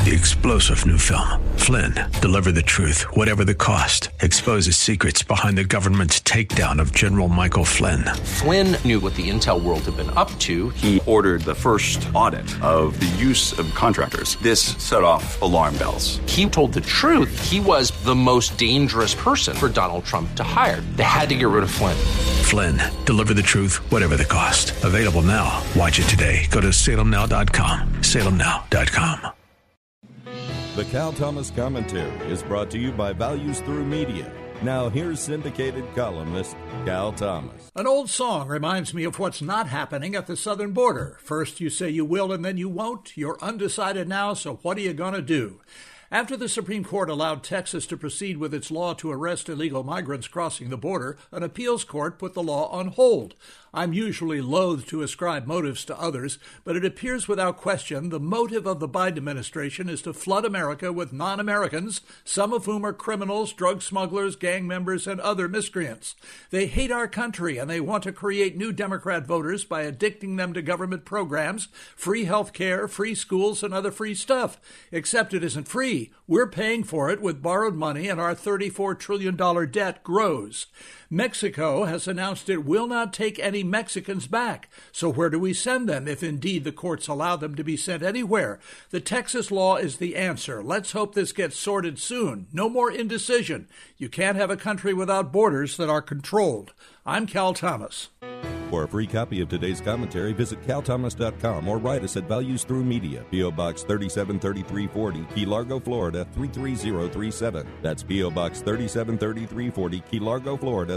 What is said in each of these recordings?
The explosive new film, Flynn, Deliver the Truth, Whatever the Cost, exposes secrets behind the government's takedown of General Michael Flynn. Flynn knew what the intel world had been up to. He ordered the first audit of the use of contractors. This set off alarm bells. He told the truth. He was the most dangerous person for Donald Trump to hire. They had to get rid of Flynn. Flynn, Deliver the Truth, Whatever the Cost. Available now. Watch it today. Go to salemnow.com. salemnow.com. The Cal Thomas Commentary is brought to you by Values Through Media. Now here's syndicated columnist Cal Thomas. An old song reminds me of what's not happening at the southern border. First you say you will and then you won't. You're undecided now, so what are you going to do? After the Supreme Court allowed Texas to proceed with its law to arrest illegal migrants crossing the border, an appeals court put the law on hold. I'm usually loath to ascribe motives to others, but it appears without question the motive of the Biden administration is to flood America with non-Americans, some of whom are criminals, drug smugglers, gang members, and other miscreants. They hate our country, and they want to create new Democrat voters by addicting them to government programs, free health care, free schools, and other free stuff. Except it isn't free. We're paying for it with borrowed money, and our $34 trillion debt grows. Mexico has announced it will not take any Mexicans back. So where do we send them if indeed the courts allow them to be sent anywhere? The Texas law is the answer. Let's hope this gets sorted soon. No more indecision. You can't have a country without borders that are controlled. I'm Cal Thomas. For a free copy of today's commentary, visit calthomas.com or write us at Values Through Media, P.O. Box 373340, Key Largo, Florida 33037. That's P.O. Box 373340, Key Largo, Florida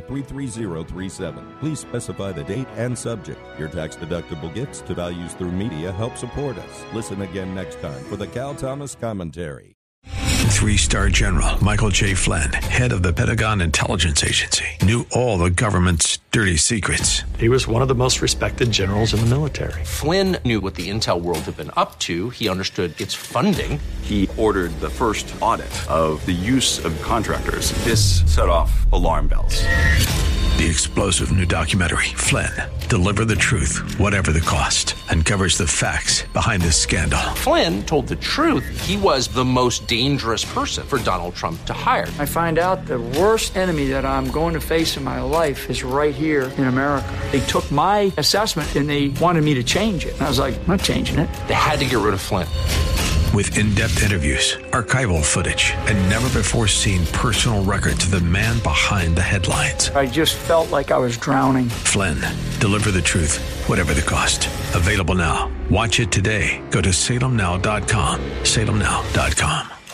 33037. Please specify the date and subject. Your tax-deductible gifts to Values Through Media help support us. Listen again next time for the Cal Thomas Commentary. 3-star General Michael J. Flynn, head of the Pentagon Intelligence Agency, knew all the government's dirty secrets. He was one of the most respected generals in the military. Flynn knew what the intel world had been up to. He understood its funding. He ordered the first audit of the use of contractors. This set off alarm bells. The explosive new documentary, Flynn, Deliver the Truth, Whatever the Cost, uncovers the facts behind this scandal. Flynn told the truth. He was the most dangerous person for Donald Trump to hire. I find out the worst enemy that I'm going to face in my life is right here in America. They took my assessment and they wanted me to change it. And I was like, I'm not changing it. They had to get rid of Flynn. With in-depth interviews, archival footage, and never-before-seen personal records of the man behind the headlines. I just felt like I was drowning. Flynn, Deliver the Truth, Whatever the Cost. Available now. Watch it today. Go to salemnow.com. salemnow.com.